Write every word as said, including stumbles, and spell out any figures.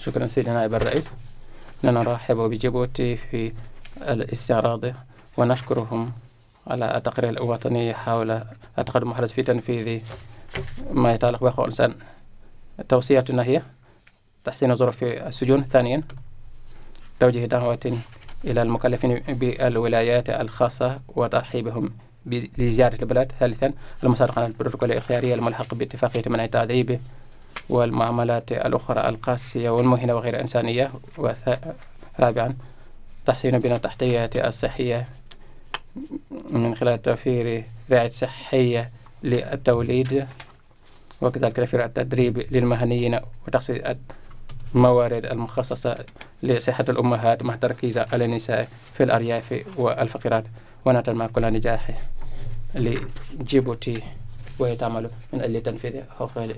شكرا سيدنا نائب الرئيس. إننا نرحب بجيبوتي في الاستعراض ونشكرهم على التقرير الوطني حول التقدم المحرز في تنفيذ ما يتعلق بحقوق الإنسان. توصياتنا هي تحسين ظروف السجون. ثانيا توجيه دعوة إلى المكلفين بالولايات الخاصة وترحيبهم لزيارة البلاد. ثالثا المصادقة على البروتوكول الخياري الملحق باتفاقية منع التعذيب والمعاملات الأخرى القاسية والمهينة وغير إنسانية. ورابعا تحسين البنية التحتية الصحية من خلال توفير رعاية صحية للتوليد، وكذلك توفير التدريب للمهنيين وتخصيص الموارد المخصصة لصحة الأمهات مع التركيز على النساء في الأرياف والفقيرات. ونتمنى كل نجاح لجيبوتي وهي تعمل من أجل تنفيذ حقوق